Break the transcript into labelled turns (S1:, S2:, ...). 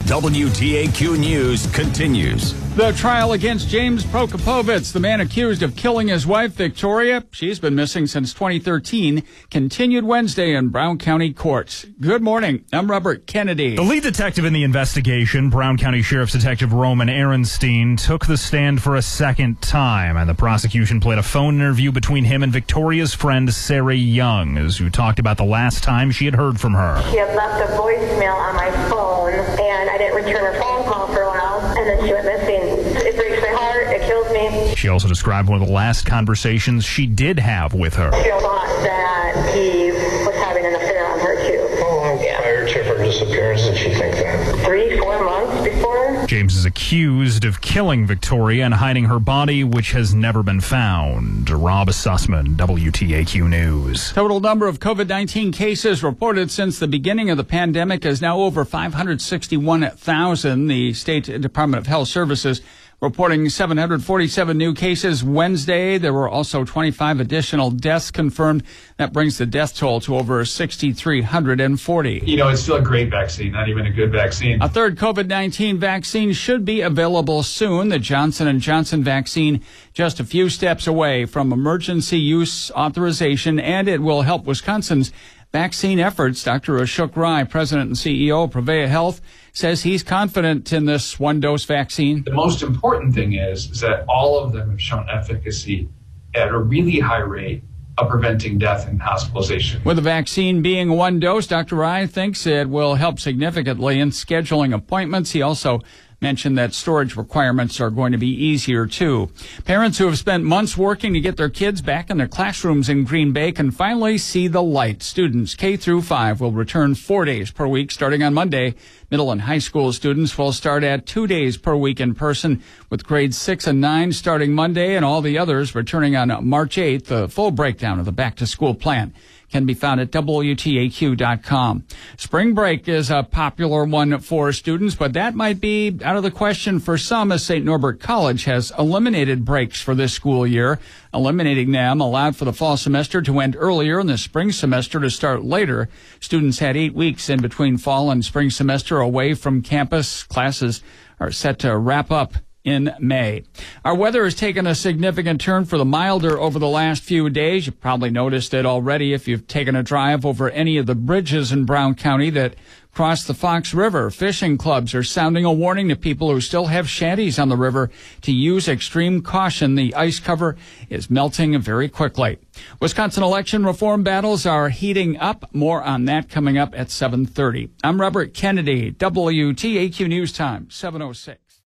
S1: WTAQ News continues.
S2: The trial against James Prokopovich, the man accused of killing his wife, Victoria, she's been missing since 2013, continued Wednesday in Brown County courts. Good morning. I'm Robert Kennedy.
S3: The lead detective in the investigation, Brown County Sheriff's Detective Roman Ehrenstein, took the stand for a second time, and the prosecution played a phone interview between him and Victoria's friend, Sarah Young, who talked about the last time she had heard from her.
S4: She had left a voicemail on my phone, and I didn't return her phone call for a while, and then she went missing. It breaks my heart. It kills me.
S3: She also described one of the last conversations she did have with her.
S4: She thought that he was having an affair on her, too.
S5: How long prior to her disappearance did she think that?
S4: 3-4 months before.
S3: James is accused of killing Victoria and hiding her body, which has never been found. Rob Sussman, WTAQ News.
S2: Total number of COVID-19 cases reported since the beginning of the pandemic is now over 561,000. The State Department of Health Services reporting 747 new cases Wednesday. There were also 25 additional deaths confirmed. That brings the death toll to over 6,340.
S6: It's still a great vaccine, not even a good vaccine.
S2: A third COVID-19 vaccine should be available soon. The Johnson & Johnson vaccine just a few steps away from emergency use authorization, and it will help Wisconsin's vaccine efforts. Dr. Ashok Rai, president and CEO of Prevea Health, says he's confident in this one-dose vaccine.
S6: The most important thing is that all of them have shown efficacy at a really high rate of preventing death and hospitalization.
S2: With the vaccine being one dose, Dr. Rai thinks it will help significantly in scheduling appointments. He also mentioned that storage requirements are going to be easier, too. Parents who have spent months working to get their kids back in their classrooms in Green Bay can finally see the light. Students K through 5 will return 4 days per week starting on Monday. Middle and high school students will start at 2 days per week in person, with grades 6 and 9 starting Monday and all the others returning on March 8th. The full breakdown of the back-to-school plan can be found at WTAQ.com. Spring break is a popular one for students, but that might be out of the question for some, as St. Norbert College has eliminated breaks for this school year. Eliminating them allowed for the fall semester to end earlier and the spring semester to start later. Students had 8 weeks in between fall and spring semester away from campus. Classes are set to wrap up in May. Our weather has taken a significant turn for the milder over the last few days. You've probably noticed it already if you've taken a drive over any of the bridges in Brown County that cross the Fox River. Fishing clubs are sounding a warning to people who still have shanties on the river to use extreme caution. The ice cover is melting very quickly. Wisconsin election reform battles are heating up. More on that coming up at 7:30. I'm Robert Kennedy, WTAQ News Time, 7:06.